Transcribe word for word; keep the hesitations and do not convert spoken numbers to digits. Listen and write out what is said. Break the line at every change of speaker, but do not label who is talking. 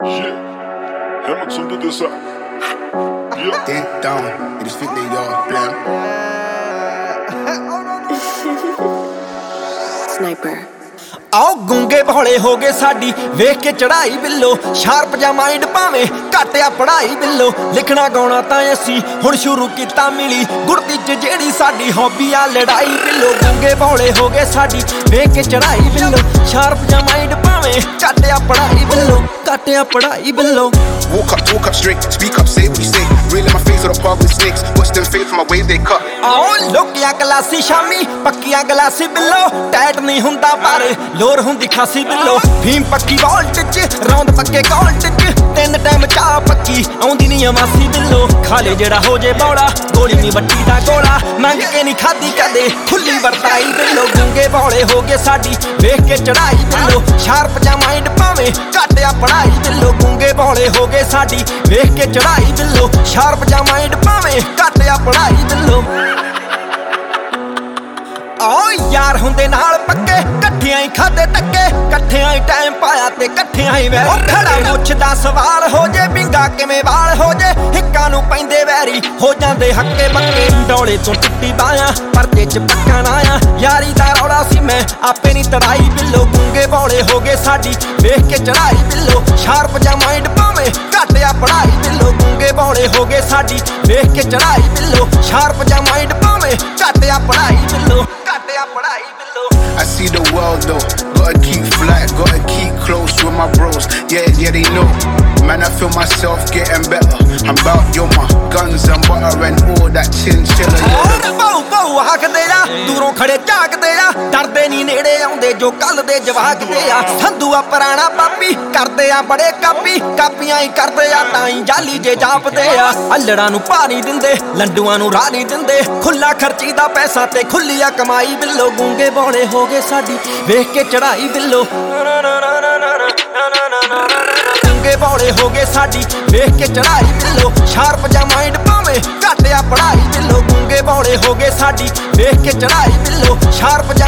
Yeah, Hamilton do this up. Yeah.
Dead down, it is fit they y'all blam.
Sniper.
आओ गूंगे भोले हो गए साडी वेख के चढ़ाई बिल्लो शार्प जा माइंड भावे घटिया पढ़ाई बिल्लो लिखना गाउणा तां असी हुण शुरू कीता मिली गुरदी च जेड़ी साडी हॉबी आ लड़ाई बिल्लो गूंगे भोले हो गए साडी वेख के चढ़ाई बिल्लो शार्प जा माइंड भावे घटिया पढ़ाई बिल्लो घटिया पढ़ाई बिल्लो
Walk up, talk up straight, speak up, say what you say. Real in my face with a park with snakes. Watch them fade from my way they cut.
आओ लोकिया गलासी शामी पक्किया गलासी बिल्लो टैट नहीं हुंदा पर लोर हुंदी खासी बिल्लो भीम पक्की वॉल्ट च रौंद पक्के कॉल्ट च तीन टाइम चाह पक्की आउंदी नहीं अमासी बिल्लो खाले जेड़ा हो जे बौड़ा गोली नहीं वट्टी दा गोला मंग के नहीं खादी कदे खुली वरताई बिल्लो गूंगे भोले हो गए साडी वेख के चढ़ाई बिल्लो शार्प जा माइंड भावे घटिया पढ़ाई बिल्लो गूंगे भोले हो गए साडी वेख के चढ़ाई बिल्लो शार्प जा माइंड भावे घटिया पढ़ाई बिल्लो आओ यार हुंदे नाल पक्के कट्ठियां ही खादे टक्के कट्ठियां ही टाइम पाया ते कट्ठियां ही वैरी ओ खड़ा मुੱਛ दा सवाल हो जे बिंगा किवें वाल हो जे हिक्कां नूं पैंदे वैरी हो जांदे हक्के बक्के डोले तो टुੱਟੀ बायां परदे च पक्का ना आ यारी दा रौला सी मैं आपे नहीं तड़ाई बिल्लो गूंगे भोले हो गए साडी वेख के चढ़ाई बिल्लो शार्प जा माइंड भावे घटिया पढ़ाई बिल्लो गूंगे भोले हो गए साडी वेख के चढ़ाई बिल्लो शार्प जा माइंड भावे घटिया पढ़ाई बिल्लो घटिया पढ़ाई बिल्लो
I see the world though, gotta keep flat, gotta keep close with my bros. Yeah, yeah, they know. Man, I feel myself getting better. I'm about yo, my guns and butter and all that chinchilla.
ਬਹੁ ਬਹੁ ਹੱਕਦੇ ਆ ਦੂਰੋਂ ਖੜੇ ਝਾਕਦੇ ਆ ਡਰਦੇ ਨਹੀਂ ਨੇੜੇ ਆਉਂਦੇ ਜੋ ਕੱਲ ਦੇ ਜਵਾਕਦੇ ਆ ਸੰਧੂ ਆ ਪੁਰਾਣਾ ਪਾਪੀ ਕਰਦੇ ਆ ਬੜੇ ਕਾਪੀ ਕਾਪੀਆਂ ਹੀ ਕਰਦੇ ਆ ਤਾਂ ਹੀ ਜਾਲੀ ਜੇ ਜਾਪਦੇ ਆ ਅਲੜਾਂ ਨੂੰ ਪਾ ਨਹੀਂ ਦਿੰਦੇ ਲੰਡੂਆਂ ਨੂੰ ਰਾਹ ਨਹੀਂ ਦਿੰਦੇ ਖੁੱਲਾ ਖਰਚੀ ਦਾ ਪੈਸਾ ਤੇ ਖੁੱਲੀ ਆ ਕਮਾਈ ਬਿੱਲੋ ਗੂੰਗੇ ਭੋਲੇ ਹੋ ਗਏ ਸਾਡੀ ਵੇਖ ਕੇ ਚੜਾਈ ਬਿੱਲੋ ਗੂੰਗੇ ਭੋਲੇ ਹੋ ਗਏ ਸਾਡੀ ਵੇਖ ਕੇ ਚੜਾਈ ਬਿੱਲੋ ਸ਼ਾਰਪ ਜਾ ਮਾਈਂਡ ਭਾਵੇਂ ਘਟਿਆ ਪੜਾਈ ਬਿੱਲੋ ਗੂੰਗੇ ਭੋਲੇ ਹੋ ਗਏ ਸਾਡੀ ਵੇਖ ਕੇ ਚੜਾਈ ਬਿੱਲੋ ਸ਼ਾਰਪ